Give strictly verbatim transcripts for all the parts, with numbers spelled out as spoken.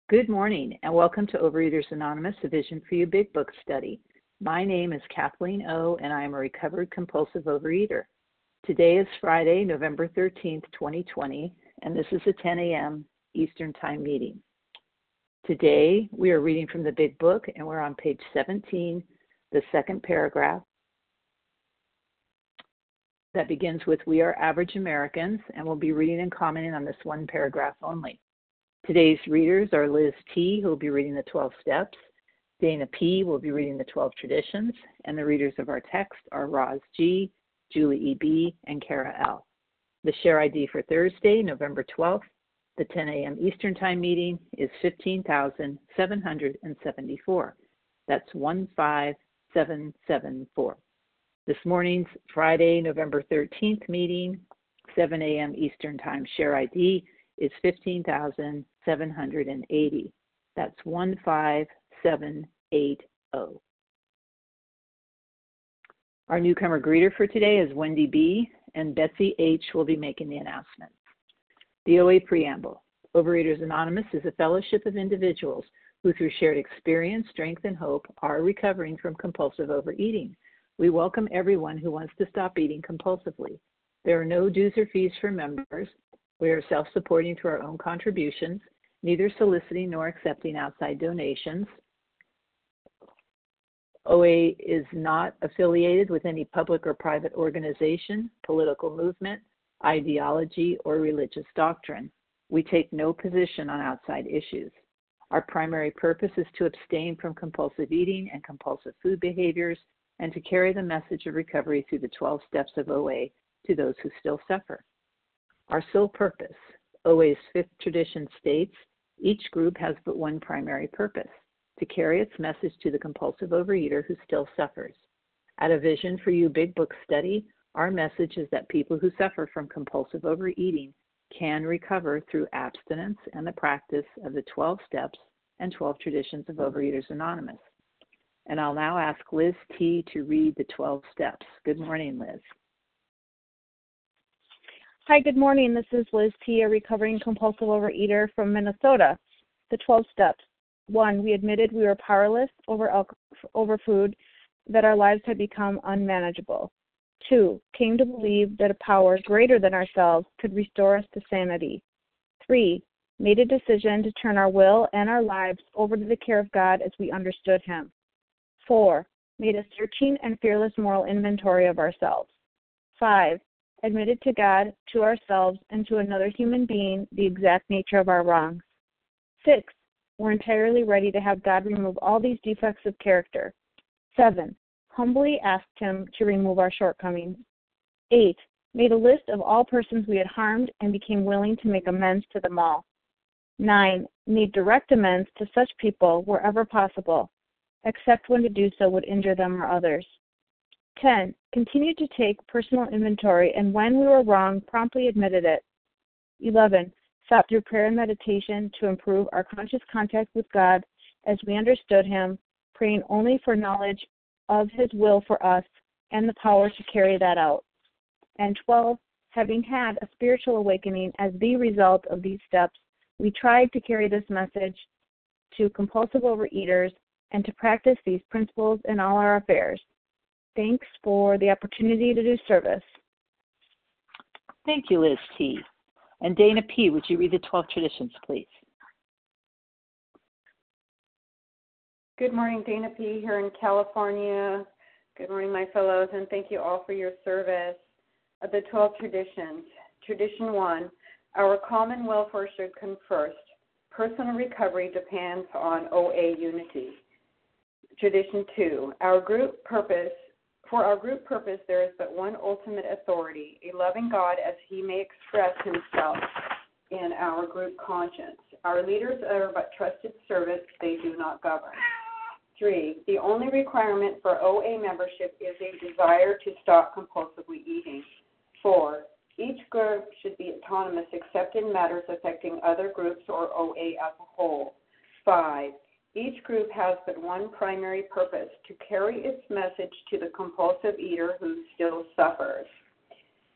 Good morning and welcome to Overeaters Anonymous, a Vision for You Big Book study. My name is Kathleen O. and I am a recovered compulsive overeater. Today is Friday, November thirteenth, twenty twenty, and this is a ten a.m. Eastern Time meeting. Today we are reading from the Big Book and we're on page seventeen, the second paragraph that begins with "We are average Americans," and we'll be reading and commenting on this one paragraph only. Today's readers are Liz T., who will be reading the twelve steps, Dana P. will be reading the twelve traditions, and the readers of our text are Roz G., Julie E B., and Kara L. The share I D for Thursday, November twelfth, the ten a.m. Eastern Time meeting is fifteen thousand seven hundred seventy-four. That's one five seven seven four. This morning's Friday, November thirteenth meeting, seven a.m. Eastern Time share I D is fifteen thousand seven hundred eighty. That's one five seven eight zero. Our newcomer greeter for today is Wendy B., and Betsy H. will be making the announcements. The O A Preamble. Overeaters Anonymous is a fellowship of individuals who, through shared experience, strength, and hope, are recovering from compulsive overeating. We welcome everyone who wants to stop eating compulsively. There are no dues or fees for members. We are self-supporting through our own contributions, neither soliciting nor accepting outside donations. O A is not affiliated with any public or private organization, political movement, ideology, or religious doctrine. We take no position on outside issues. Our primary purpose is to abstain from compulsive eating and compulsive food behaviors and to carry the message of recovery through the twelve steps of O A to those who still suffer. Our sole purpose. O A's fifth tradition states, each group has but one primary purpose, to carry its message to the compulsive overeater who still suffers. At a Vision for You Big Book study, our message is that people who suffer from compulsive overeating can recover through abstinence and the practice of the twelve steps and twelve traditions of Overeaters Anonymous. And I'll now ask Liz T. to read the twelve steps. Good morning, Liz. Hi, good morning. This is Liz T., a recovering compulsive overeater from Minnesota. The twelve steps. One, we admitted we were powerless over alcohol, over food, that our lives had become unmanageable. Two, came to believe that a power greater than ourselves could restore us to sanity. Three, made a decision to turn our will and our lives over to the care of God as we understood Him. Four, made a searching and fearless moral inventory of ourselves. Five, admitted to God, to ourselves, and to another human being the exact nature of our wrongs. Six, we're entirely ready to have God remove all these defects of character. Seven, humbly asked Him to remove our shortcomings. Eight, made a list of all persons we had harmed and became willing to make amends to them all. Nine, made direct amends to such people wherever possible, except when to do so would injure them or others. ten. Continued to take personal inventory and when we were wrong, promptly admitted it. eleven. Sought through prayer and meditation to improve our conscious contact with God as we understood Him, praying only for knowledge of His will for us and the power to carry that out. And twelve. Having had a spiritual awakening as the result of these steps, we tried to carry this message to compulsive overeaters and to practice these principles in all our affairs. Thanks for the opportunity to do service. Thank you, Liz T. And Dana P., would you read the twelve traditions, please? Good morning, Dana P. here in California. Good morning, my fellows, and thank you all for your service. Uh, the twelve traditions. Tradition one, our common welfare should come first. Personal recovery depends on O A unity. Tradition two, our group purpose For our group purpose, there is but one ultimate authority, a loving God as He may express Himself in our group conscience. Our leaders are but trusted servants, they do not govern. Three, the only requirement for O A membership is a desire to stop compulsively eating. Four, each group should be autonomous except in matters affecting other groups or O A as a whole. Five, each group has but one primary purpose, to carry its message to the compulsive eater who still suffers.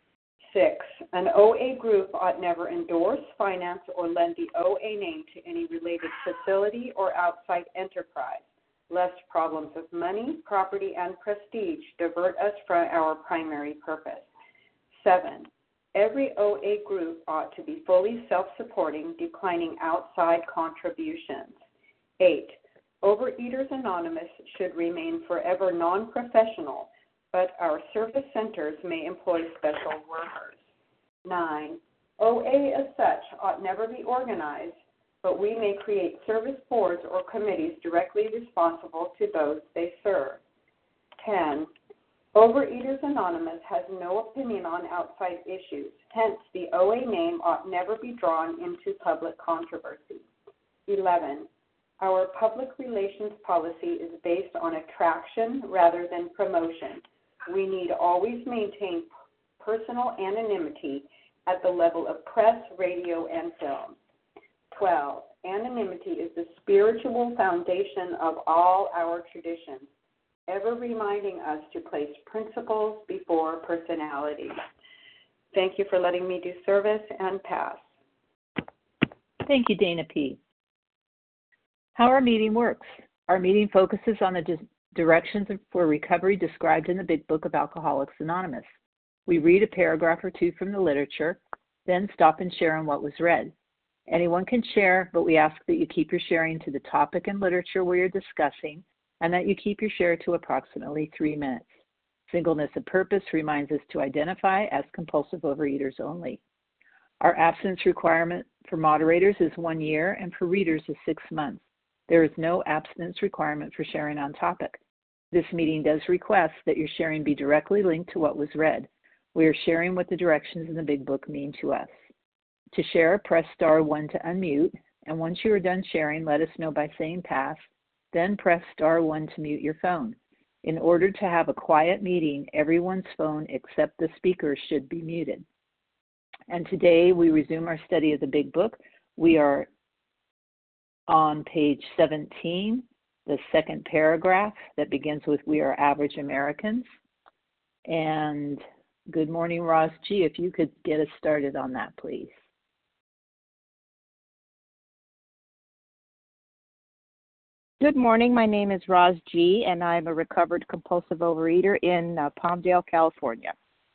Six, an O A group ought never endorse, finance, or lend the O A name to any related facility or outside enterprise, lest problems of money, property, and prestige divert us from our primary purpose. Seven, every O A group ought to be fully self-supporting, declining outside contributions. Eight, Overeaters Anonymous should remain forever non-professional, but our service centers may employ special workers. Nine, O A as such ought never be organized, but we may create service boards or committees directly responsible to those they serve. Ten, Overeaters Anonymous has no opinion on outside issues, hence the O A name ought never be drawn into public controversy. Eleven, our public relations policy is based on attraction rather than promotion. We need always maintain personal anonymity at the level of press, radio, and film. twelve. Anonymity is the spiritual foundation of all our traditions, ever reminding us to place principles before personality. Thank you for letting me do service, and pass. Thank you, Dana P. How our meeting works. Our meeting focuses on the dis- directions for recovery described in the Big Book of Alcoholics Anonymous. We read a paragraph or two from the literature, then stop and share on what was read. Anyone can share, but we ask that you keep your sharing to the topic and literature we are discussing, and that you keep your share to approximately three minutes. Singleness of purpose reminds us to identify as compulsive overeaters only. Our abstinence requirement for moderators is one year, and for readers is six months. There is no abstinence requirement for sharing on topic. This meeting does request that your sharing be directly linked to what was read. We are sharing what the directions in the Big Book mean to us. To share, press star one to unmute, and once you are done sharing, let us know by saying pass, then press star one to mute your phone. In order to have a quiet meeting, everyone's phone except the speaker should be muted. And today we resume our study of the Big Book. We are on page seventeen, the second paragraph that begins with "We are average Americans." And good morning, Roz G. If you could get us started on that, please. Good morning. My name is Roz G., and I'm a recovered compulsive overeater in uh, Palmdale, California.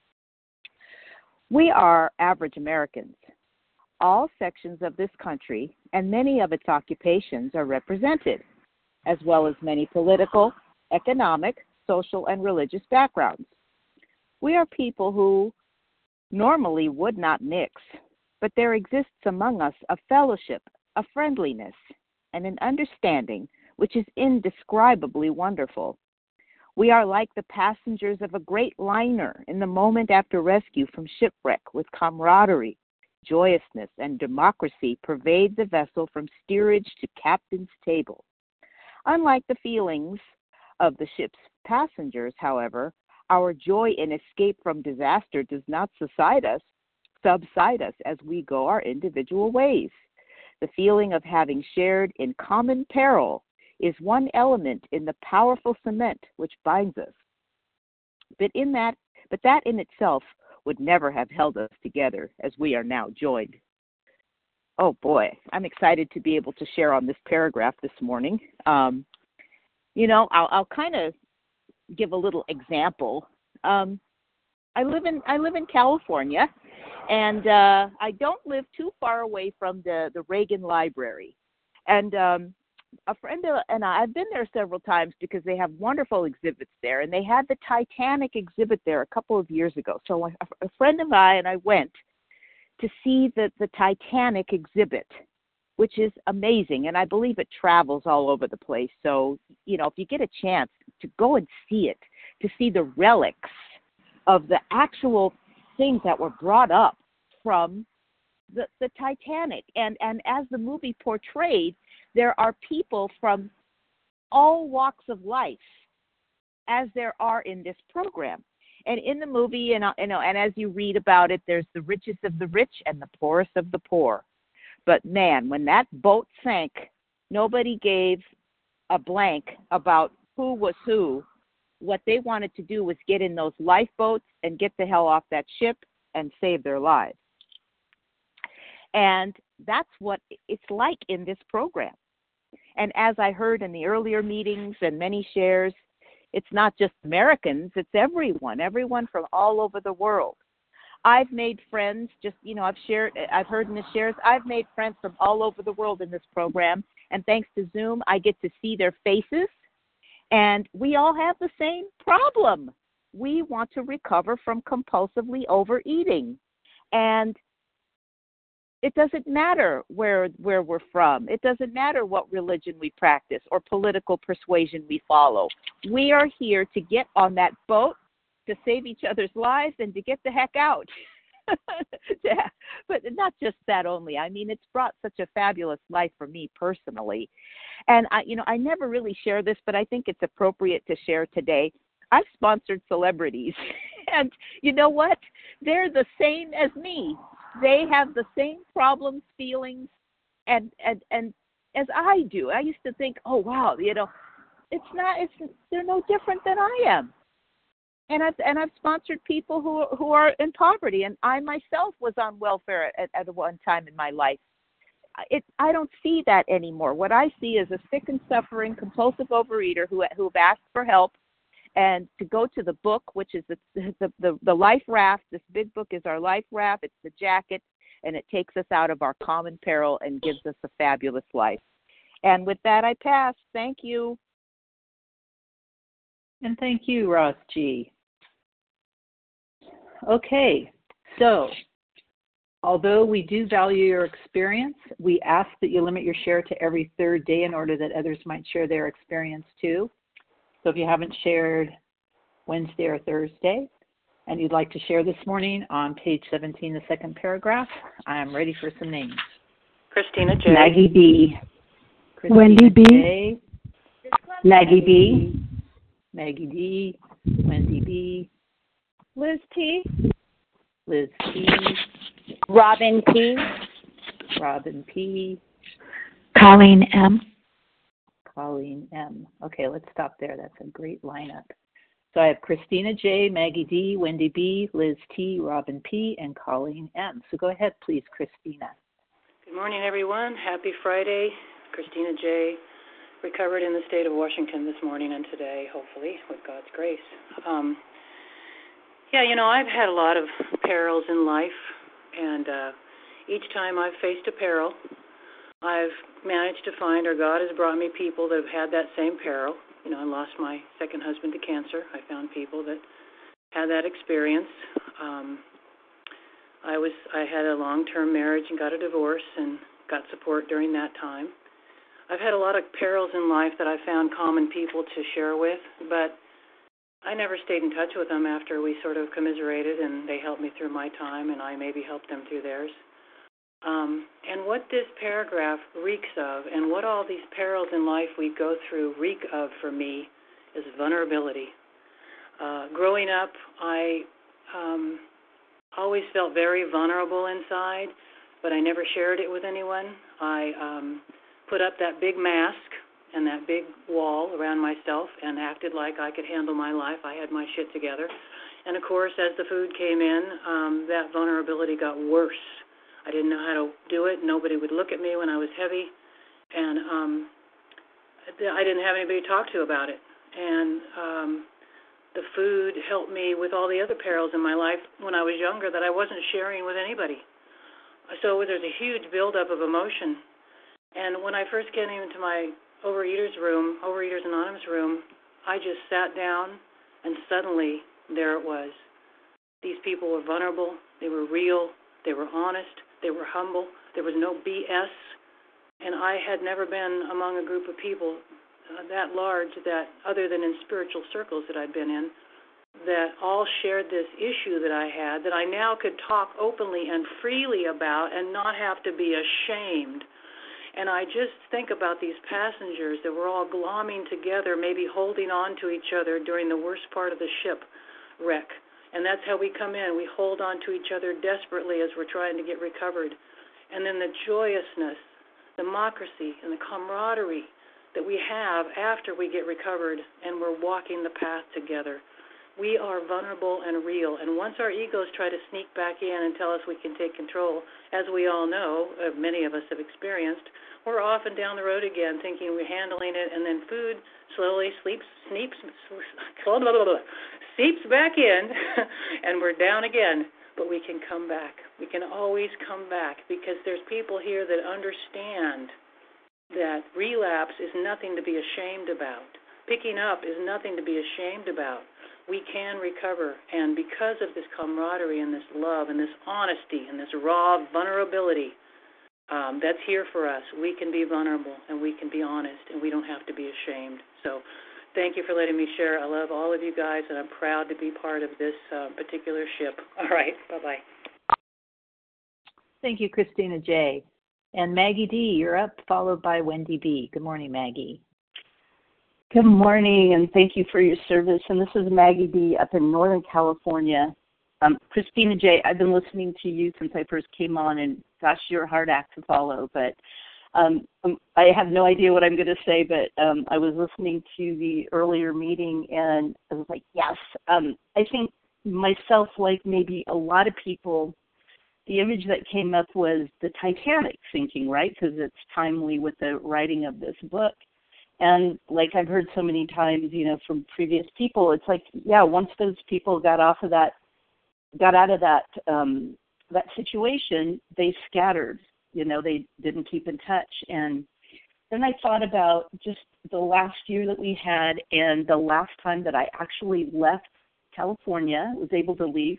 We are average Americans. All sections of this country and many of its occupations are represented, as well as many political, economic, social, and religious backgrounds. We are people who normally would not mix, but there exists among us a fellowship, a friendliness, and an understanding which is indescribably wonderful. We are like the passengers of a great liner in the moment after rescue from shipwreck, with camaraderie, joyousness, and democracy pervade the vessel from steerage to captain's table. Unlike the feelings of the ship's passengers, however, our joy in escape from disaster does not subside us, subside us as we go our individual ways. The feeling of having shared in common peril is one element in the powerful cement which binds us. But in that, but that in itself would never have held us together as we are now joined. Oh boy, I'm excited to be able to share on this paragraph this morning. Um, you know, I'll, I'll kind of give a little example. Um, I live in I live in California, and uh, I don't live too far away from the, the Reagan Library. And um, a friend and I, I've been there several times because they have wonderful exhibits there, and they had the Titanic exhibit there a couple of years ago. So a, a friend of mine and I went to see the, the Titanic exhibit, which is amazing, and I believe it travels all over the place. So, you know, if you get a chance to go and see it, to see the relics of the actual things that were brought up from the, the Titanic. And, and as the movie portrayed, there are people from all walks of life, as there are in this program. And in the movie, you know, you know, and as you read about it, there's the richest of the rich and the poorest of the poor. But man, when that boat sank, nobody gave a blank about who was who. What they wanted to do was get in those lifeboats and get the hell off that ship and save their lives. And that's what it's like in this program. And as I heard in the earlier meetings and many shares, it's not just Americans, it's everyone, everyone from all over the world. I've made friends, just, you know, I've shared, I've heard in the shares, I've made friends from all over the world in this program. And thanks to Zoom, I get to see their faces. And we all have the same problem. We want to recover from compulsively overeating. And it doesn't matter where where we're from. It doesn't matter what religion we practice or political persuasion we follow. We are here to get on that boat, to save each other's lives, and to get the heck out. But not just that only. I mean, it's brought such a fabulous life for me personally. And, I, you know, I never really share this, but I think it's appropriate to share today. I've sponsored celebrities. And you know what? They're the same as me. They have the same problems, feelings, and, and, and as I do. I used to think, oh, wow, you know, it's not, it's, they're no different than I am. And I've and I've sponsored people who who are in poverty, and I myself was on welfare at, at one time in my life. It I don't see that anymore. What I see is a sick and suffering compulsive overeater who who've asked for help, and to go to the book, which is the the the, the life raft. This big book is our life raft. It's the jacket, and it takes us out of our common peril and gives us a fabulous life. And with that, I pass. Thank you. And thank you, Ross G. Okay, so although we do value your experience, we ask that you limit your share to every third day in order that others might share their experience too. So if you haven't shared Wednesday or Thursday and you'd like to share this morning, on page seventeen, the second paragraph, I am ready for some names. Christina J. Maggie B. Christina Wendy B. J. Maggie B. Maggie D. Wendy B. Liz T. Liz T. Robin P. Robin P. Colleen M. Colleen M. Okay, let's stop there. That's a great lineup. So I have Christina J., Maggie D., Wendy B., Liz T., Robin P., and Colleen M. So go ahead, please, Christina. Good morning, everyone. Happy Friday. Christina J. Recovered in the state of Washington this morning and today, hopefully, with God's grace. Um, yeah, you know, I've had a lot of perils in life, and uh, each time I've faced a peril, I've managed to find, or God has brought me people that have had that same peril. You know, I lost my second husband to cancer. I found people that had that experience. Um, I was I had a long-term marriage and got a divorce and got support during that time. I've had a lot of perils in life that I found common people to share with, but I never stayed in touch with them after we sort of commiserated, and they helped me through my time, and I maybe helped them through theirs. Um, and what this paragraph reeks of, and what all these perils in life we go through reek of for me, is vulnerability. Uh, growing up, I um, always felt very vulnerable inside, but I never shared it with anyone. I um, put up that big mask and that big wall around myself and acted like I could handle my life. I had my shit together. And, of course, as the food came in, um, that vulnerability got worse. I didn't know how to do it. Nobody would look at me when I was heavy. And um, I didn't have anybody to talk to about it. And um, the food helped me with all the other perils in my life when I was younger that I wasn't sharing with anybody. So there's a huge buildup of emotion. And when I first came into my Overeaters room, Overeaters Anonymous room, I just sat down, and suddenly there it was. These people were vulnerable, they were real, they were honest, they were humble, there was no B S, and I had never been among a group of people uh, that large, that other than in spiritual circles that I'd been in, that all shared this issue that I had, that I now could talk openly and freely about and not have to be ashamed. And I just think about these passengers that were all glomming together, maybe holding on to each other during the worst part of the shipwreck. And that's how we come in. We hold on to each other desperately as we're trying to get recovered. And then the joyousness, the democracy, and the camaraderie that we have after we get recovered and we're walking the path together. We are vulnerable and real. And once our egos try to sneak back in and tell us we can take control, as we all know, uh, many of us have experienced, we're off and down the road again thinking we're handling it, and then food slowly sleeps, sneaks, blah, blah, blah, blah, seeps back in, and we're down again. But we can come back. We can always come back because there's people here that understand that relapse is nothing to be ashamed about. Picking up is nothing to be ashamed about. We can recover, and because of this camaraderie and this love and this honesty and this raw vulnerability um, that's here for us, we can be vulnerable and we can be honest, and we don't have to be ashamed. So thank you for letting me share. I love all of you guys, and I'm proud to be part of this uh, particular ship. All right, bye-bye. Thank you, Christina J. And Maggie D., you're up, followed by Wendy B. Good morning, Maggie. Good morning, and thank you for your service. And this is Maggie B. up in Northern California. Um, Christina J., I've been listening to you since I first came on, and gosh, you're a hard act to follow. But um, I have no idea what I'm going to say, but um, I was listening to the earlier meeting, and I was like, yes. Um, I think myself, like maybe a lot of people, the image that came up was the Titanic sinking, right? Because it's timely with the writing of this book. And like I've heard so many times, you know, from previous people, it's like, yeah, once those people got off of that, got out of that um, that situation, they scattered. You know, they didn't keep in touch. And then I thought about just the last year that we had, and the last time that I actually left California, was able to leave,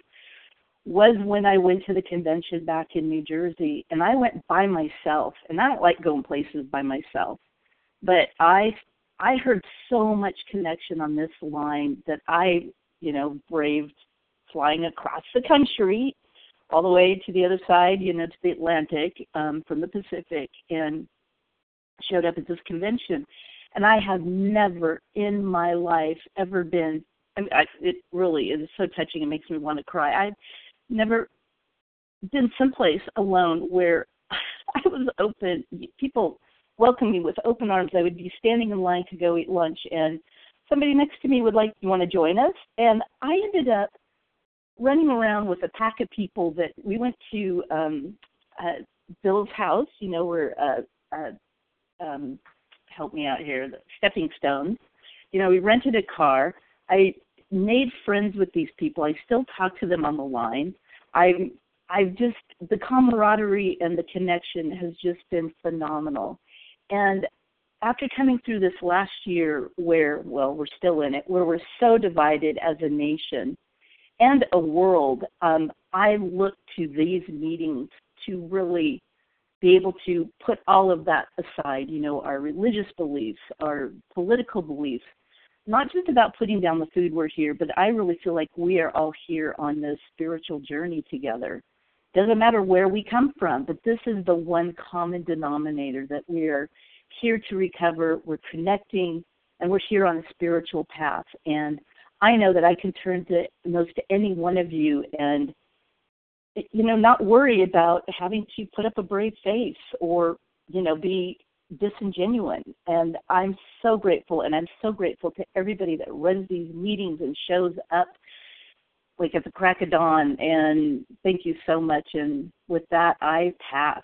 was when I went to the convention back in New Jersey. And I went by myself, and I don't like going places by myself. But I I heard so much connection on this line that I, you know, braved flying across the country all the way to the other side, you know, to the Atlantic um, from the Pacific, and showed up at this convention. And I have never in my life ever been, I mean, I, it really is so touching, it makes me want to cry. I've never been someplace alone where I was open, people welcomed me with open arms. I would be standing in line to go eat lunch, and somebody next to me would like, you want to join us? And I ended up running around with a pack of people that we went to um, uh, Bill's house, you know, where, uh, uh, um, help me out here, the Stepping Stones. You know, we rented a car. I made friends with these people. I still talk to them on the line. I, I've just, the camaraderie and the connection has just been phenomenal. And after coming through this last year where, well, we're still in it, where we're so divided as a nation and a world, um, I look to these meetings to really be able to put all of that aside, you know, our religious beliefs, our political beliefs, not just about putting down the food we're here, but I really feel like we are all here on this spiritual journey together. Doesn't matter where we come from, but this is the one common denominator, that we are here to recover, we're connecting, and we're here on a spiritual path. And I know that I can turn to those to any one of you and, you know, not worry about having to put up a brave face or, you know, be disingenuous. And I'm so grateful, and I'm so grateful to everybody that runs these meetings and shows up like at the crack of dawn, and thank you so much. And with that, I pass.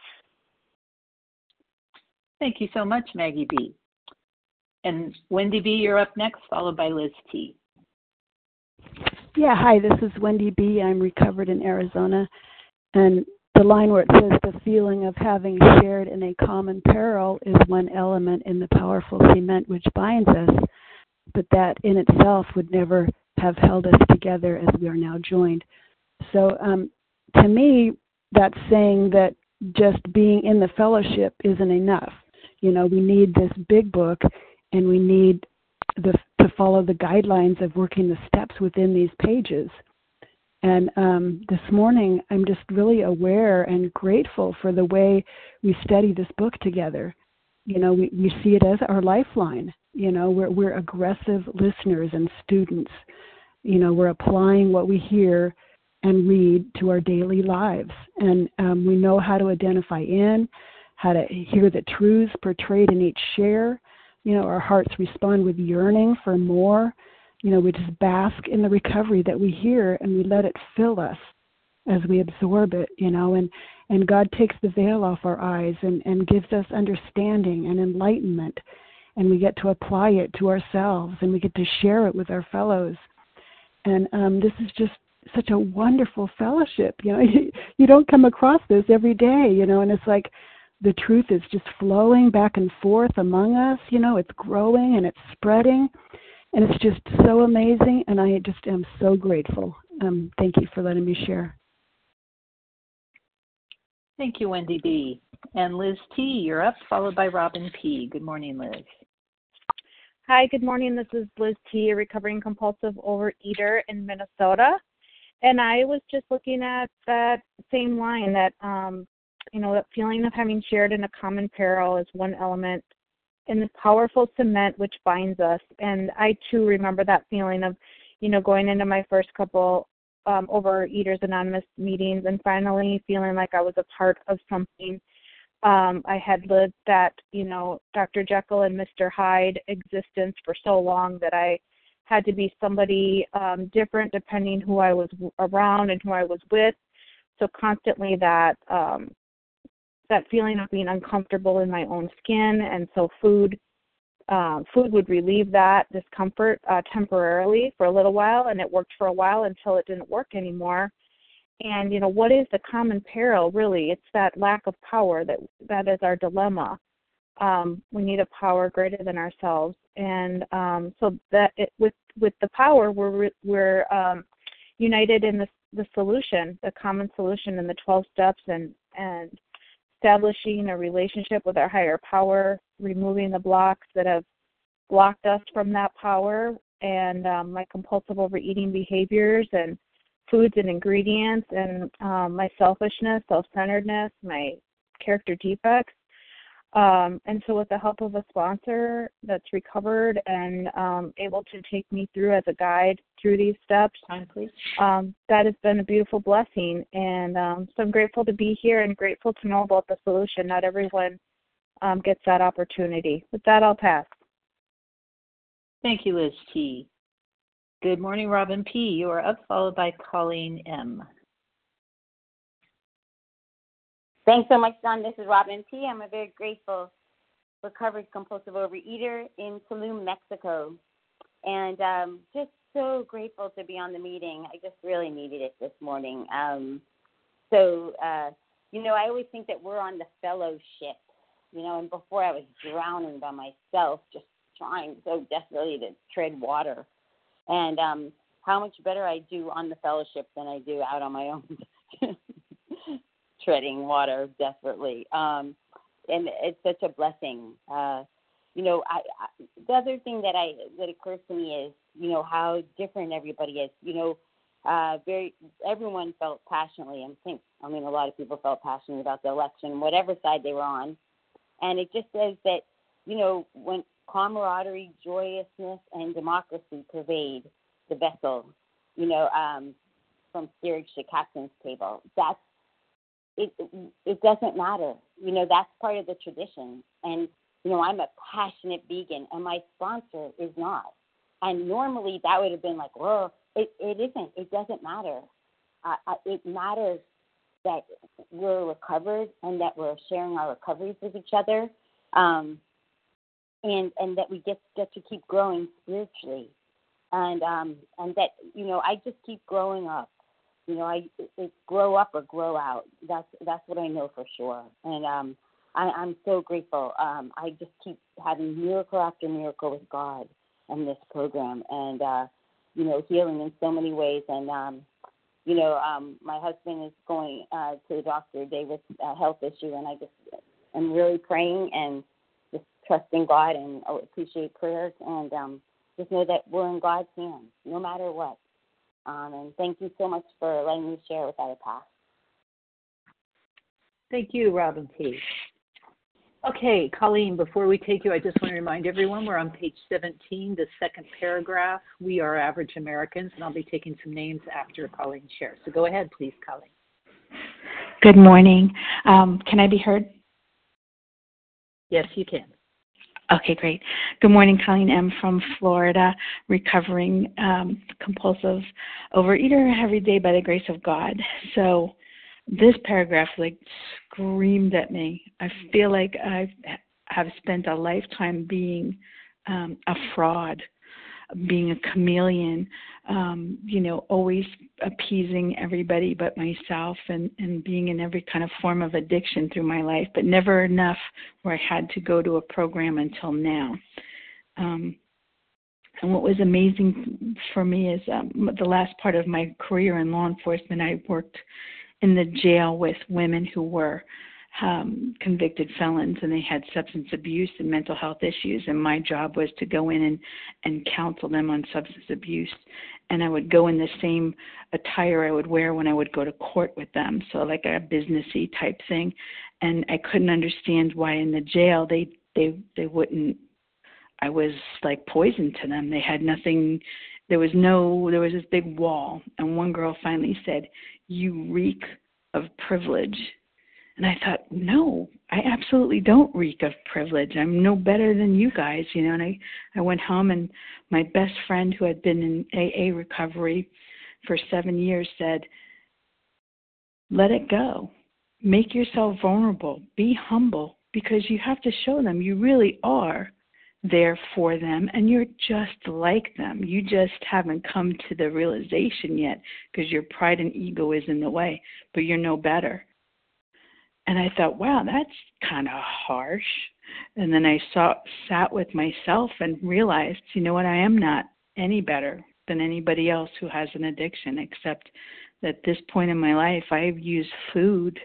Thank you so much, Maggie B. And Wendy B., you're up next, followed by Liz T. Yeah, hi, this is Wendy B. I'm recovered in Arizona. And the line where it says the feeling of having shared in a common peril is one element in the powerful cement which binds us, but that in itself would never have held us together as we are now joined. So um, to me, that's saying that just being in the fellowship isn't enough. You know, we need this big book, and we need the, to follow the guidelines of working the steps within these pages. And um, this morning, I'm just really aware and grateful for the way we study this book together. You know, we, we see it as our lifeline. You know, we're, we're aggressive listeners and students. You know, we're applying what we hear and read to our daily lives. And um, we know how to identify in, how to hear the truths portrayed in each share. You know, our hearts respond with yearning for more. you know, we just bask in the recovery that we hear, and we let it fill us as we absorb it, you know, and, and God takes the veil off our eyes and, and gives us understanding and enlightenment, and we get to apply it to ourselves, and we get to share it with our fellows. And um, this is just such a wonderful fellowship. You know, you, you don't come across this every day, you know, and it's like the truth is just flowing back and forth among us. You know, it's growing and it's spreading, and it's just so amazing, and I just am so grateful. Um, thank you for letting me share. Thank you, Wendy B. And Liz T., you're up, followed by Robin P. Good morning, Liz. Hi, good morning. This is Liz T., a recovering compulsive overeater in Minnesota. And I was just looking at that same line that, um, you know, that feeling of having shared in a common peril is one element in the powerful cement which binds us. And I, too, remember that feeling of, you know, going into my first couple um, Overeaters Anonymous meetings and finally feeling like I was a part of something. Um, I had lived that, you know, Doctor Jekyll and Mister Hyde existence for so long that I had to be somebody um, different depending who I was around and who I was with. So constantly that um, that feeling of being uncomfortable in my own skin, and so food um, food would relieve that discomfort uh, temporarily for a little while, and it worked for a while until it didn't work anymore. And, you know, what is the common peril, really? It's that lack of power that that is our dilemma. Um, we need a power greater than ourselves. And um, so that it, with with the power, we're we're um, united in the the solution, the common solution in the twelve steps, and and establishing a relationship with our higher power, removing the blocks that have blocked us from that power, and um, my compulsive overeating behaviors and foods and ingredients, and um, my selfishness, self-centeredness, my character defects. Um, and so with the help of a sponsor that's recovered and um, able to take me through as a guide through these steps, Time, please. Um, that has been a beautiful blessing. And um, so I'm grateful to be here and grateful to know about the solution. Not everyone um, gets that opportunity. With that, I'll pass. Thank you, Liz T. Good morning, Robin P. You are up, followed by Colleen M. Thanks so much, Don. This is Robin P. I'm a very grateful recovered compulsive overeater in Tulum, Mexico. And um, just so grateful to be on the meeting. I just really needed it this morning. Um, so, uh, you know, I always think that we're on the fellowship, you know, and before I was drowning by myself, just trying so desperately to tread water. And um, how much better I do on the fellowship than I do out on my own. Treading water desperately, um, and it's such a blessing. Uh, you know, I, I, the other thing that I that occurs to me is, you know, how different everybody is. You know, uh, very everyone felt passionately, and think I mean a lot of people felt passionate about the election, whatever side they were on, and it just says that, you know, when camaraderie, joyousness, and democracy pervade the vessel, you know, um, from steerage to captain's table. That's It it doesn't matter. You know, that's part of the tradition. And, you know, I'm a passionate vegan, and my sponsor is not. And normally that would have been like, well, it, it isn't. It doesn't matter. Uh, it matters that we're recovered and that we're sharing our recoveries with each other, um, and and that we get, get to keep growing spiritually. And um, and that, you know, I just keep growing up. You know, I it's grow up or grow out. That's that's what I know for sure. And um, I, I'm so grateful. Um, I just keep having miracle after miracle with God and this program, and uh, you know, healing in so many ways. And um, you know, um, my husband is going uh, to the doctor today with a health issue, and I just am really praying and just trusting God, and I appreciate prayers, and um, just know that we're in God's hands, no matter what. Um, and thank you so much for letting me share without a pass. Thank you, Robin P. Okay, Colleen, before we take you, I just want to remind everyone we're on page seventeen, the second paragraph. We are average Americans, and I'll be taking some names after Colleen shares. So go ahead, please, Colleen. Good morning. Um, can I be heard? Yes, you can. Okay, great. Good morning, Colleen M. from Florida, recovering um, compulsive overeater every day by the grace of God. So this paragraph like screamed at me. I feel like I have spent a lifetime being um, a fraud, being a chameleon, um, you know, always appeasing everybody but myself, and, and being in every kind of form of addiction through my life, but never enough where I had to go to a program until now. Um, and what was amazing for me is um, the last part of my career in law enforcement, I worked in the jail with women who were Um, convicted felons, and they had substance abuse and mental health issues, and my job was to go in and, and counsel them on substance abuse. And I would go in the same attire I would wear when I would go to court with them, so like a businessy type thing. And I couldn't understand why in the jail they they they wouldn't. I was like poison to them. They had nothing. There was no. There was this big wall, and one girl finally said, "You reek of privilege." And I thought, no, I absolutely don't reek of privilege. I'm no better than you guys, you know. And I, I went home, and my best friend who had been in A A recovery for seven years said, let it go. Make yourself vulnerable. Be humble, because you have to show them you really are there for them, and you're just like them. You just haven't come to the realization yet because your pride and ego is in the way, but you're no better. And I thought, wow, that's kind of harsh. And then I saw, sat with myself and realized, you know what, I am not any better than anybody else who has an addiction, except that at this point in my life, I've used food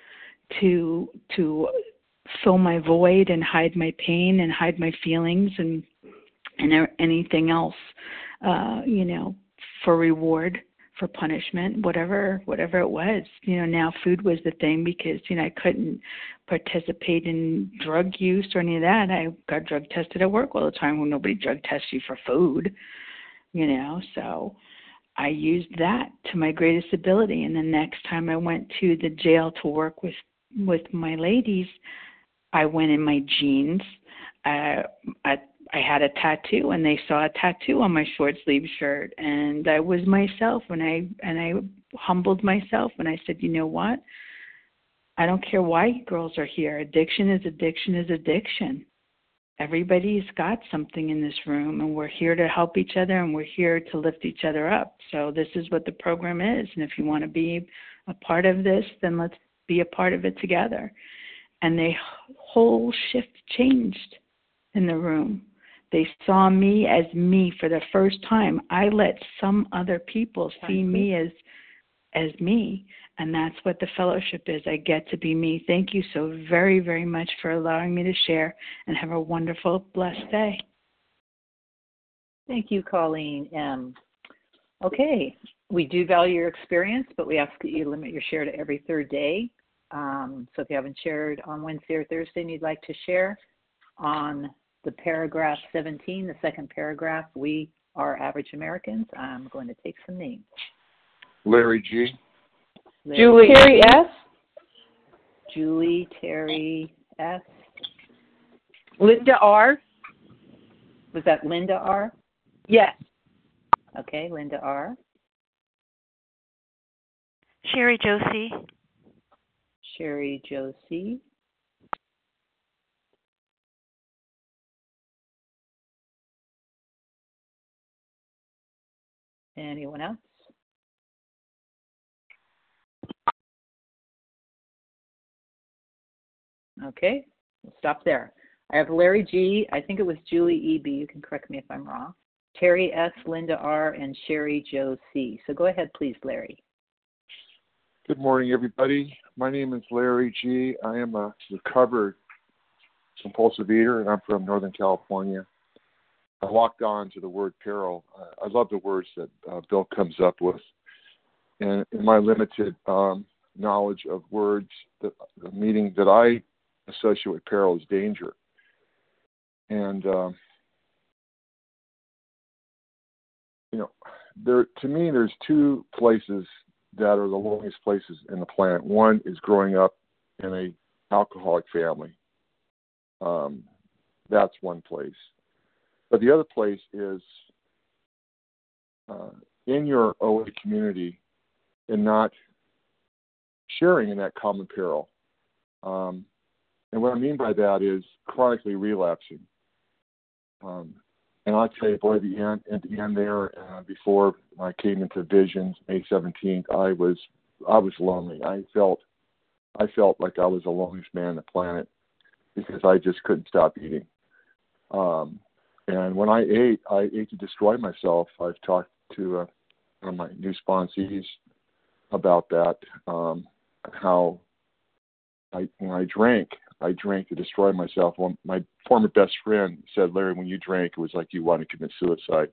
to to fill my void and hide my pain and hide my feelings and and anything else, uh, you know, for reward, for punishment, whatever whatever it was. You know, now food was the thing because, you know, I couldn't participate in drug use or any of that. I got drug tested at work all the time when nobody drug tests you for food, you know, so I used that to my greatest ability. And the next time I went to the jail to work with, with my ladies, I went in my jeans. Uh, I, I had a tattoo, and they saw a tattoo on my short sleeve shirt, and I was myself, and I and I humbled myself, and I said, you know what? I don't care why girls are here. Addiction is addiction is addiction. Everybody's got something in this room, and we're here to help each other, and we're here to lift each other up. So this is what the program is, and if you want to be a part of this, then let's be a part of it together. And the whole shift changed in the room. They saw me as me for the first time. I let some other people see me as as me, and that's what the fellowship is. I get to be me. Thank you so very, very much for allowing me to share, and have a wonderful, blessed day. Thank you, Colleen M. Okay, we do value your experience, but we ask that you limit your share to every third day. Um, so if you haven't shared on Wednesday or Thursday and you'd like to share on the paragraph seventeen, the second paragraph, we are average Americans, I'm going to take some names. Larry G. Larry Julie G. Terry S. Julie Terry S. Linda R. Was that Linda R? Yes. Okay, Linda R. Sherry Josie. Sherry Josie. Anyone else? Okay, we'll stop there. I have Larry G. I think it was Julie E B. You can correct me if I'm wrong. Terry S., Linda R., and Sherry Joe C. So go ahead, please, Larry. Good morning, everybody. My name is Larry G. I am a recovered compulsive eater, and I'm from Northern California. I locked on to the word peril. I love the words that uh, Bill comes up with. And in my limited um, knowledge of words, the, the meaning that I associate with peril is danger. And, um, you know, there to me, there's two places that are the loneliest places in the planet. One is growing up in an alcoholic family. Um, that's one place. But the other place is uh, in your O A community and not sharing in that common peril. Um, and what I mean by that is chronically relapsing. Um, and I'll tell you, boy, the end, at the end there, uh, before I came into Visions, May seventeenth, I was I was lonely. I felt I felt like I was the loneliest man on the planet because I just couldn't stop eating. Um, and when I ate, I ate to destroy myself. I've talked to uh, one of my new sponsees about that, um, how I, when I drank, I drank to destroy myself. One, my former best friend said, Larry, when you drank, it was like you wanted to commit suicide.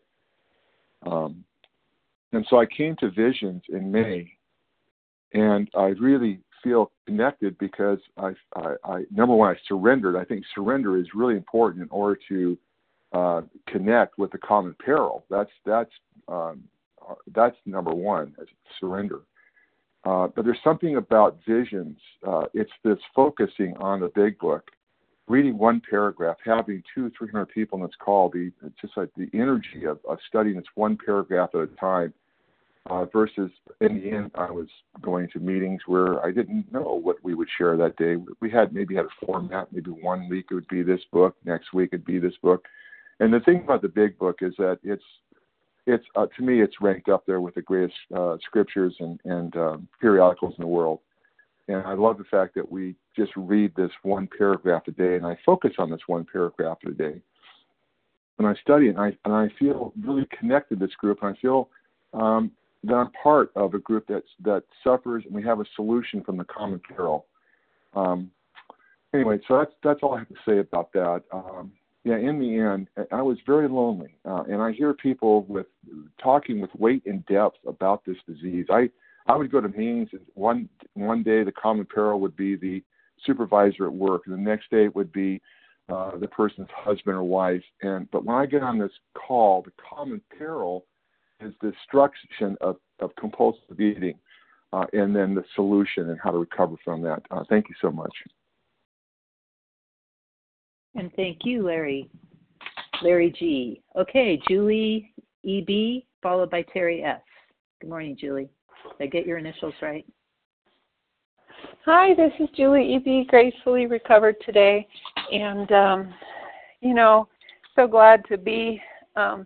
Um, and so I came to Visions in May, and I really feel connected because I, I, I number one, I surrendered. I think surrender is really important in order to uh, connect with the common peril. That's that's um, that's number one, surrender. Uh, but there's something about Visions. Uh, it's this focusing on the big book, reading one paragraph, having two, three hundred people in this call. The it's just like the energy of, of studying this one paragraph at a time. Uh, versus in the end, I was going to meetings where I didn't know what we would share that day. We had maybe had a format. Maybe one week it would be this book, next week it'd be this book. And the thing about the big book is that it's it's uh, to me it's ranked up there with the greatest uh, scriptures and and um, periodicals in the world. And I love the fact that we just read this one paragraph a day, and I focus on this one paragraph a day. And I study it, and I and I feel really connected to this group, and I feel um, that I'm part of a group that's, that suffers, and we have a solution from the common peril. Um, anyway, so that's that's all I have to say about that. Um, yeah, in the end, I was very lonely, uh, and I hear people with talking with weight and depth about this disease. I, I would go to meetings, and one one day the common peril would be the supervisor at work, and the next day it would be uh, the person's husband or wife. And but when I get on this call, the common peril is the destruction of, of compulsive eating, uh, and then the solution and how to recover from that. Uh, thank you so much. And thank you, Larry. Larry G. Okay, Julie E B, followed by Terry S. Good morning, Julie. Did I get your initials right? Hi, this is Julie E B, gracefully recovered today. And, um, you know, so glad to be um,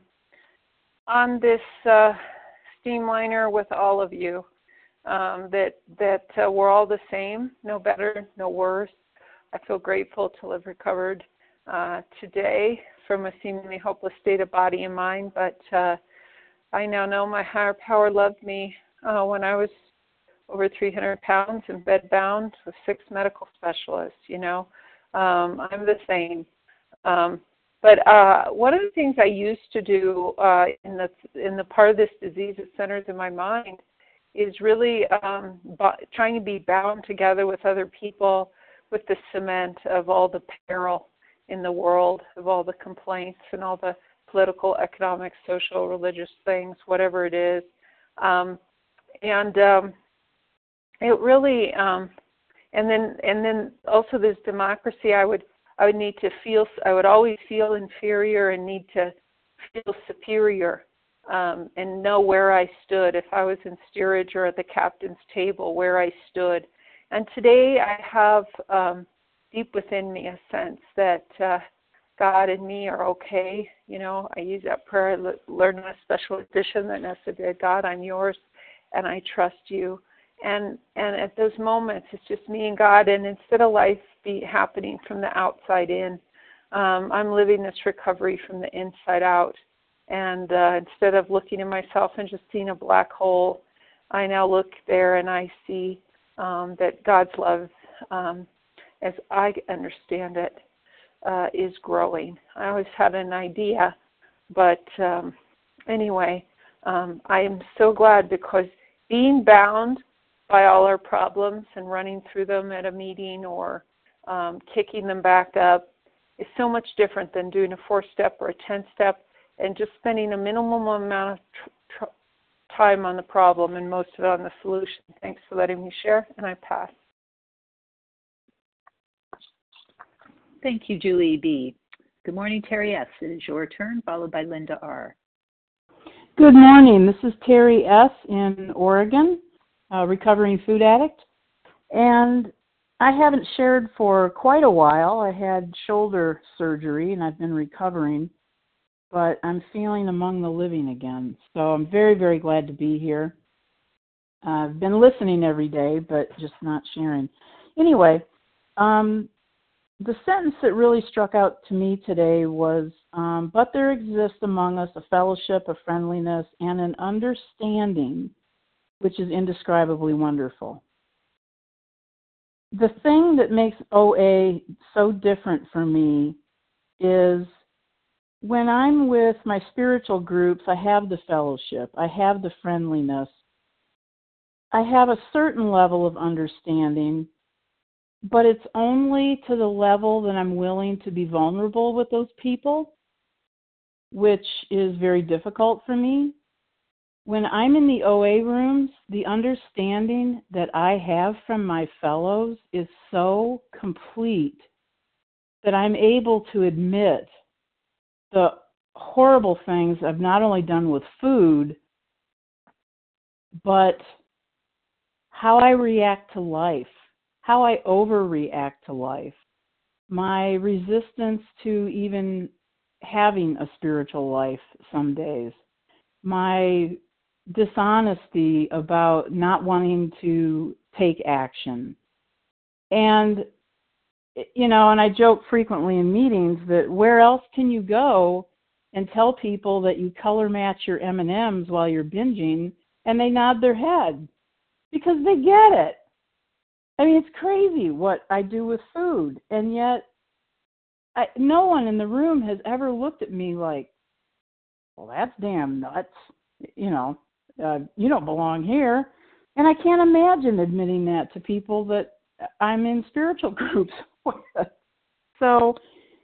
on this uh, steamliner with all of you, um, that that uh, we're all the same, no better, no worse. I feel grateful to have recovered uh, today from a seemingly hopeless state of body and mind, but uh, I now know my higher power loved me uh, when I was over three hundred pounds and bedbound with six medical specialists, you know. Um, I'm the same. Um, But uh, one of the things I used to do uh, in the in the part of this disease that centers in my mind is really um, b- trying to be bound together with other people with the cement of all the peril in the world, of all the complaints and all the political, economic, social, religious things, whatever it is. Um, and um, it really, um, and then and then also this democracy, I would. I would need to feel, I would always feel inferior and need to feel superior um, and know where I stood. If I was in steerage or at the captain's table, where I stood. And today I have um, deep within me a sense that uh, God and me are okay. You know, I use that prayer. I le- learned in a special edition that Nessa did. God, I'm yours and I trust you. And and at those moments, it's just me and God. And instead of life be happening from the outside in, um, I'm living this recovery from the inside out. And uh, instead of looking at myself and just seeing a black hole, I now look there and I see um, that God's love, um, as I understand it, uh, is growing. I always had an idea, but um, anyway, um, I am so glad because being bound by all our problems and running through them at a meeting or um, kicking them back up is so much different than doing a four-step or a ten-step and just spending a minimum amount of tr- tr- time on the problem and most of it on the solution. Thanks for letting me share, and I pass. Thank you, Julie B. Good morning, Terry S. It is your turn, followed by Linda R. Good morning. This is Terry S. in Oregon, a recovering food addict. And I haven't shared for quite a while. I had shoulder surgery and I've been recovering, but I'm feeling among the living again. So I'm very, very glad to be here. I've been listening every day, but just not sharing. Anyway, um, the sentence that really struck out to me today was, um, but there exists among us a fellowship, a friendliness, and an understanding which is indescribably wonderful. The thing that makes O A so different for me is when I'm with my spiritual groups, I have the fellowship, I have the friendliness, I have a certain level of understanding, but it's only to the level that I'm willing to be vulnerable with those people, which is very difficult for me. When I'm in the O A rooms, the understanding that I have from my fellows is so complete that I'm able to admit the horrible things I've not only done with food, but how I react to life, how I overreact to life, my resistance to even having a spiritual life some days, my dishonesty about not wanting to take action. And, you know, and I joke frequently in meetings that where else can you go and tell people that you color match your M and M's while you're binging and they nod their head because they get it. I mean, it's crazy what I do with food, and yet I, no one in the room has ever looked at me like, well, that's damn nuts, you know. Uh, you don't belong here. And I can't imagine admitting that to people that I'm in spiritual groups with. So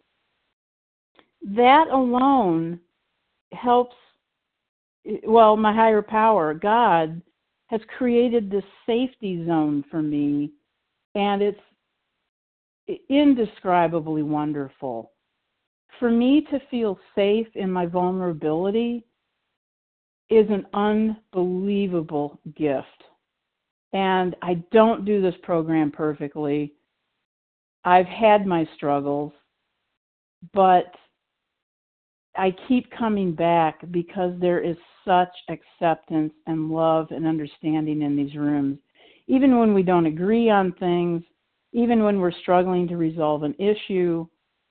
that alone helps, well, my higher power, God, has created this safety zone for me, and it's indescribably wonderful. For me to feel safe in my vulnerability is an unbelievable gift. And I don't do this program perfectly. I've had my struggles, but I keep coming back because there is such acceptance and love and understanding in these rooms. Even when we don't agree on things, even when we're struggling to resolve an issue,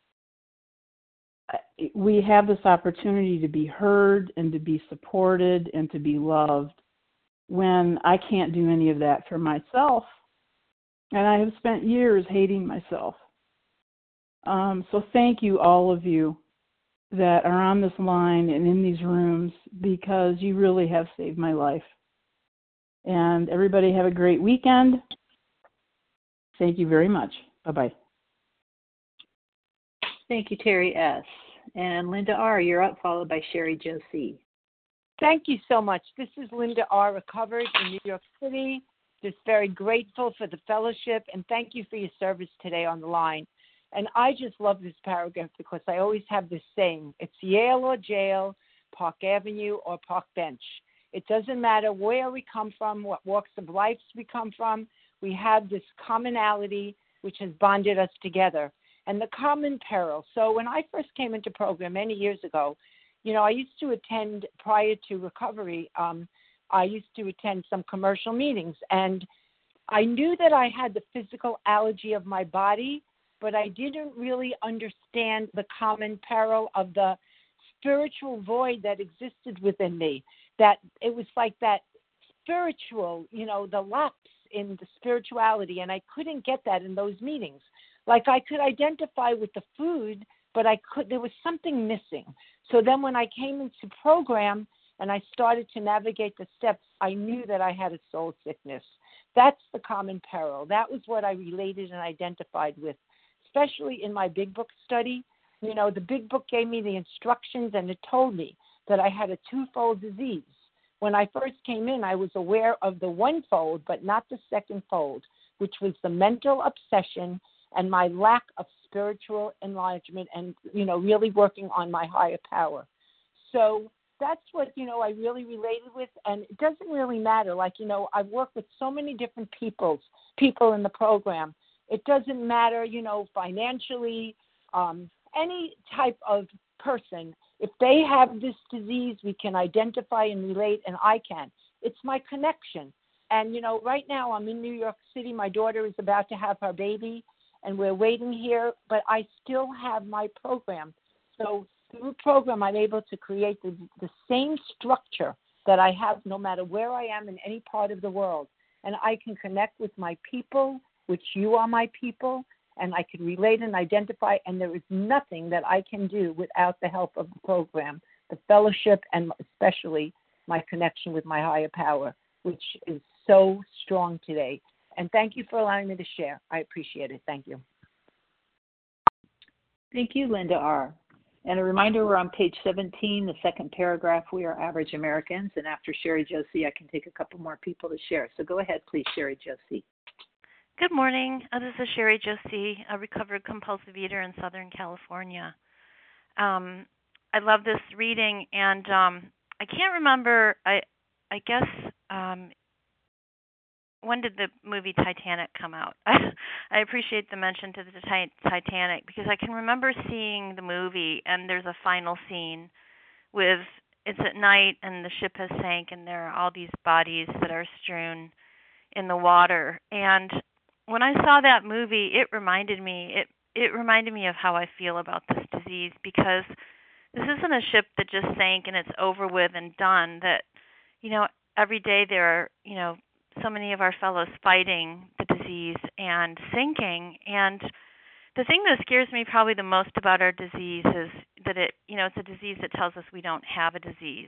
we have this opportunity to be heard and to be supported and to be loved when I can't do any of that for myself. And I have spent years hating myself. Um, so thank you, all of you that are on this line and in these rooms, because you really have saved my life. And everybody have a great weekend. Thank you very much. Bye-bye. Thank you, Terry S. And Linda R., you're up, followed by Sherry Josie. Thank you so much. This is Linda R., recovered in New York City. Just very grateful for the fellowship, and thank you for your service today on the line. And I just love this paragraph because I always have this saying, it's Yale or jail, Park Avenue or Park Bench. It doesn't matter where we come from, what walks of life we come from. We have this commonality which has bonded us together. And the common peril. So when I first came into program many years ago, you know, I used to attend, prior to recovery, um, I used to attend some commercial meetings. And I knew that I had the physical allergy of my body, but I didn't really understand the common peril of the spiritual void that existed within me. That it was like that spiritual, you know, the lapse in the spirituality. And I couldn't get that in those meetings. Like I could identify with the food, but I could, there was something missing. So then when I came into program and I started to navigate the steps, I knew that I had a soul sickness. That's the common peril. That was what I related and identified with, especially in my big book study. You know, the big book gave me the instructions and it told me that I had a twofold disease. When I first came in, I was aware of the one fold, but not the second fold, which was the mental obsession and my lack of spiritual enlightenment and, you know, really working on my higher power. So that's what, you know, I really related with, and it doesn't really matter. Like, you know, I've worked with so many different peoples, people in the program. It doesn't matter, you know, financially, um, any type of person. If they have this disease, we can identify and relate, and I can. It's my connection. And, you know, right now I'm in New York City. My daughter is about to have her baby, and we're waiting here, but I still have my program. So through program, I'm able to create the, the same structure that I have no matter where I am in any part of the world. And I can connect with my people, which you are my people, and I can relate and identify, and there is nothing that I can do without the help of the program, the fellowship, and especially my connection with my higher power, which is so strong today. And thank you for allowing me to share. I appreciate it. Thank you. Thank you, Linda R. And a reminder, we're on page seventeen, the second paragraph. We are average Americans. And after Sherry Josie, I can take a couple more people to share. So go ahead, please, Sherry Josie. Good morning. Uh, this is Sherry Josie, a recovered compulsive eater in Southern California. Um, I love this reading, and um, I can't remember, I I guess, um, when did the movie Titanic come out? I appreciate the mention to the Titanic, because I can remember seeing the movie, and there's a final scene with, it's at night and the ship has sank and there are all these bodies that are strewn in the water. And when I saw that movie, it reminded me, it, it reminded me of how I feel about this disease, because this isn't a ship that just sank and it's over with and done. That, you know, every day there are, you know, so many of our fellows fighting the disease and sinking. And the thing that scares me probably the most about our disease is that it, you know, it's a disease that tells us we don't have a disease.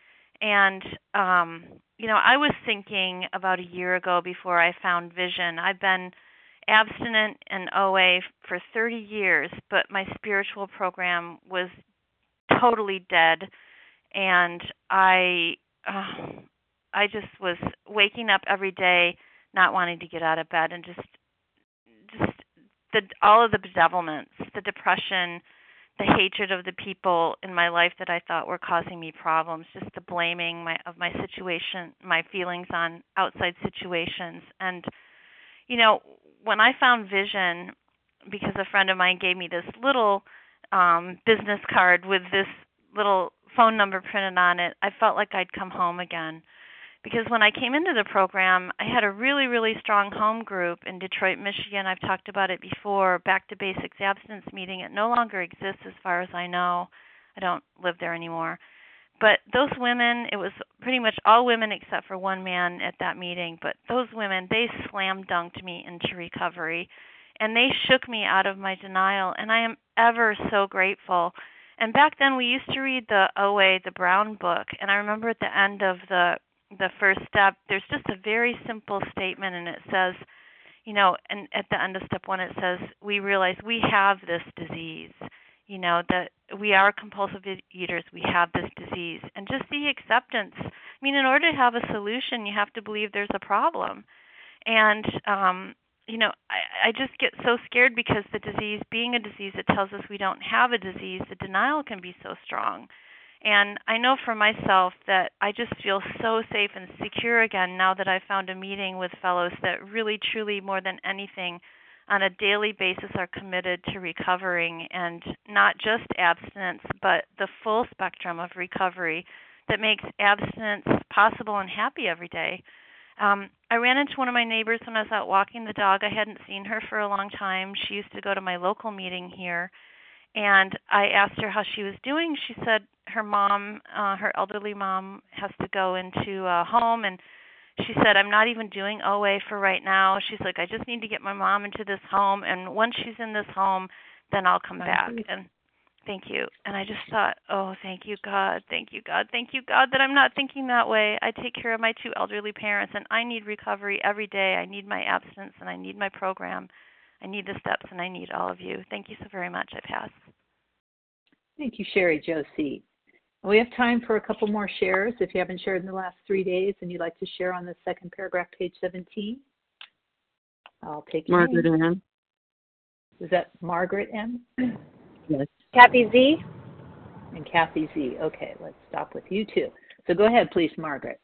And, um, you know, I was thinking about a year ago before I found vision. I've been abstinent and O A for thirty years, but my spiritual program was totally dead. And I, uh, I just was waking up every day not wanting to get out of bed, and just just the all of the bedevilments, the depression, the hatred of the people in my life that I thought were causing me problems, just the blaming my of my situation, my feelings on outside situations. And, you know, when I found vision, because a friend of mine gave me this little um, business card with this little phone number printed on it, I felt like I'd come home again. Because when I came into the program, I had a really, really strong home group in Detroit, Michigan. I've talked about it before, Back to Basics Abstinence Meeting. It no longer exists as far as I know. I don't live there anymore. But those women, it was pretty much all women except for one man at that meeting. But those women, they slam dunked me into recovery. And they shook me out of my denial. And I am ever so grateful. And back then we used to read the O A, the Brown book. And I remember at the end of the the first step, there's just a very simple statement, and it says, you know, and at the end of step one, it says, we realize we have this disease, you know, that we are compulsive eaters, we have this disease. And just the acceptance. I mean, in order to have a solution, you have to believe there's a problem. And, um, you know, I, I just get so scared because the disease, being a disease that tells us we don't have a disease, the denial can be so strong. And I know for myself that I just feel so safe and secure again now that I found a meeting with fellows that really, truly, more than anything, on a daily basis are committed to recovering, and not just abstinence, but the full spectrum of recovery that makes abstinence possible and happy every day. Um, I ran into one of my neighbors when I was out walking the dog. I hadn't seen her for a long time. She used to go to my local meeting here. And I asked her how she was doing. She said her mom, uh, her elderly mom, has to go into a home. And she said, I'm not even doing O A for right now. She's like, I just need to get my mom into this home. And once she's in this home, then I'll come back. And thank you. And I just thought, oh, thank you, God. Thank you, God. Thank you, God, that I'm not thinking that way. I take care of my two elderly parents, and I need recovery every day. I need my abstinence, and I need my program. I need the steps, and I need all of you. Thank you so very much. I pass. Thank you, Sherry Josie. We have time for a couple more shares. If you haven't shared in the last three days and you'd like to share on the second paragraph, page seventeen, I'll take you. Margaret Ann. Was that Margaret M? Yes. Kathy Z. And Kathy Z. Okay, let's stop with you two. So go ahead, please, Margaret.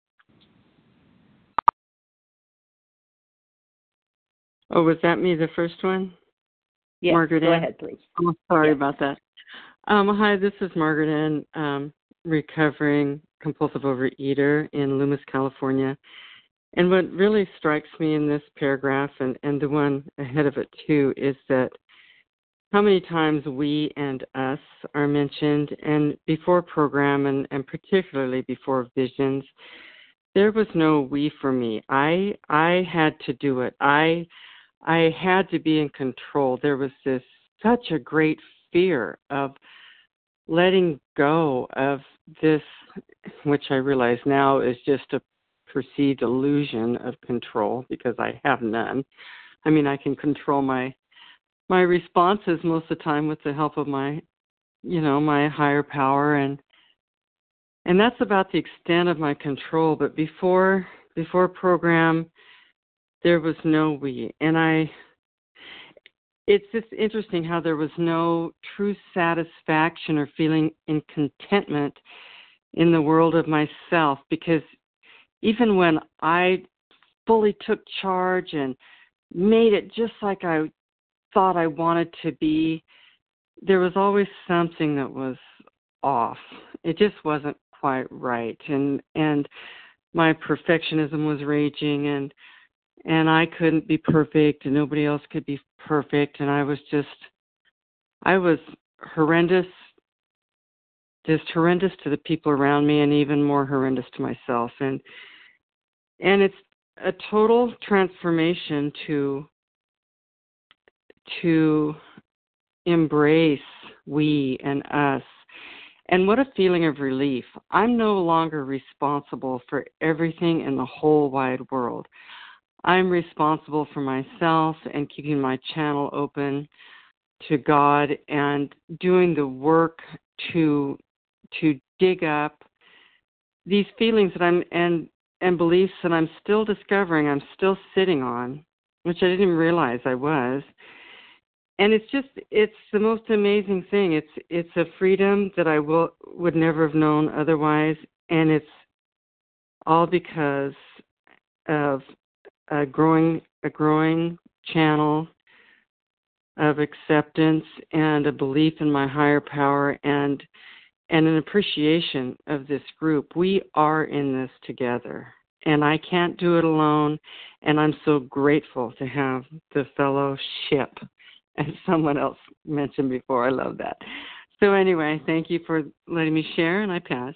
Oh, was that me, the first one? Yes, Margaret go Ann? ahead, please. Oh, sorry Yes. about that. Um, hi, this is Margaret Ann, um, recovering compulsive overeater in Loomis, California. And what really strikes me in this paragraph, and, and the one ahead of it too, is that how many times we and us are mentioned. And before program, and, and particularly before visions, there was no we for me. I I had to do it. I I had to be in control. There was this such a great fear of letting go of this, which I realize now is just a perceived illusion of control, because I have none. I mean, I can control my my responses most of the time with the help of my, you know, my higher power, and and that's about the extent of my control. But before before program, there was no we, and I. It's just interesting how there was no true satisfaction or feeling in contentment in the world of myself, because even when I fully took charge and made it just like I thought I wanted to be, there was always something that was off. It just wasn't quite right. And and my perfectionism was raging, and and I couldn't be perfect, and nobody else could be perfect, and I was just, I was horrendous, just horrendous to the people around me, and even more horrendous to myself. And and it's a total transformation to to embrace we and us. And what a feeling of relief. I'm no longer responsible for everything in the whole wide world. I'm responsible for myself and keeping my channel open to God and doing the work to to dig up these feelings that I'm and and beliefs that I'm still discovering, I'm still sitting on, which I didn't even realize I was. And it's just, it's the most amazing thing. It's it's a freedom that I will would never have known otherwise, and it's all because of a growing a growing channel of acceptance and a belief in my higher power, and and an appreciation of this group. We are in this together, and I can't do it alone, and I'm so grateful to have the fellowship, as someone else mentioned before. I love that. So anyway, thank you for letting me share, and I pass.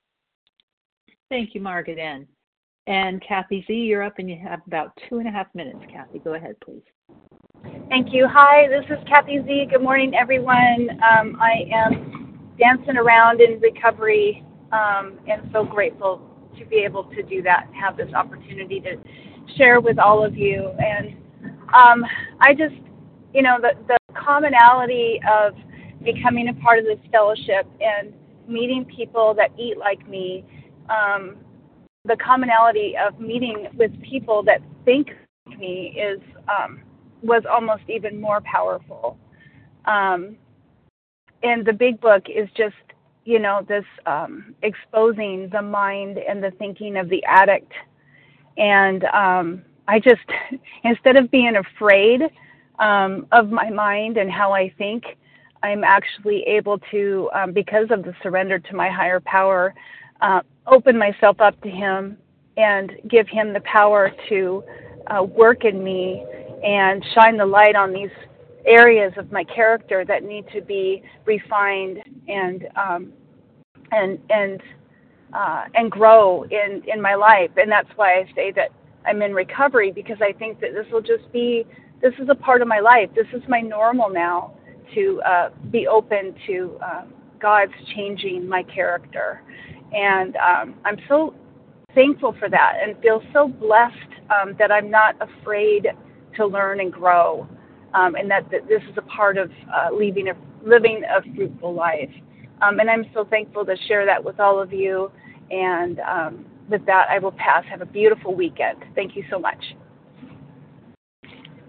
Thank you, Margaret N. And Kathy Z., you're up, and you have about two and a half minutes. Kathy, go ahead, please. Thank you. Hi, this is Kathy Z. Good morning, everyone. Um, I am dancing around in recovery, um, and so grateful to be able to do that, have this opportunity to share with all of you. And um, I just, you know, the, the commonality of becoming a part of this fellowship and meeting people that eat like me, um, the commonality of meeting with people that think like me is um, was almost even more powerful. Um, and the big book is just, you know, this um, exposing the mind and the thinking of the addict. And um, I just, instead of being afraid um, of my mind and how I think, I'm actually able to, um, because of the surrender to my higher power, uh, open myself up to him and give him the power to uh, work in me and shine the light on these areas of my character that need to be refined and um, and and uh, and grow in, in my life. And that's why I say that I'm in recovery, because I think that this will just be, this is a part of my life. This is my normal now, to uh, be open to uh, God's changing my character. And um, I'm so thankful for that and feel so blessed um, that I'm not afraid to learn and grow, um, and that, that this is a part of uh, living, a, living a fruitful life. Um, and I'm so thankful to share that with all of you. And um, with that, I will pass. Have a beautiful weekend. Thank you so much.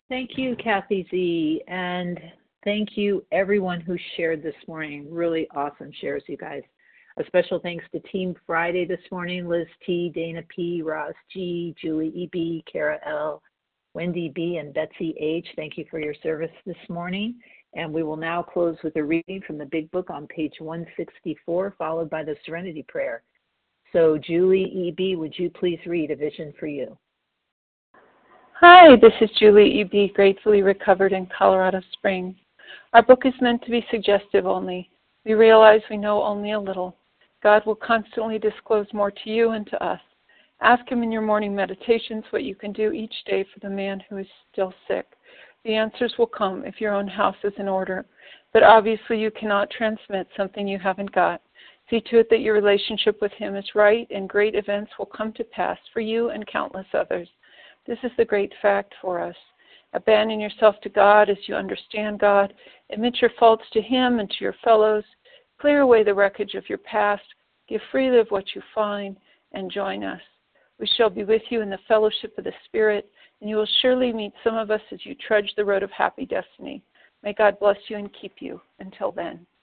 Thank you, Kathy Z. And thank you, everyone who shared this morning. Really awesome shares, you guys. A special thanks to Team Friday this morning, Liz T, Dana P, Ross G, Julie E B, Kara L, Wendy B, and Betsy H. Thank you for your service this morning. And we will now close with a reading from the Big Book on page one sixty-four, followed by the Serenity Prayer. So Julie E B, would you please read A Vision for You? Hi, this is Julie E B, gratefully recovered in Colorado Springs. Our book is meant to be suggestive only. We realize we know only a little. God will constantly disclose more to you and to us. Ask him in your morning meditations what you can do each day for the man who is still sick. The answers will come if your own house is in order, but obviously you cannot transmit something you haven't got. See to it that your relationship with him is right, and great events will come to pass for you and countless others. This is the great fact for us. Abandon yourself to God as you understand God. Admit your faults to him and to your fellows. Clear away the wreckage of your past. Give freely of what you find, and join us. We shall be with you in the fellowship of the Spirit, and you will surely meet some of us as you trudge the road of happy destiny. May God bless you and keep you. Until then.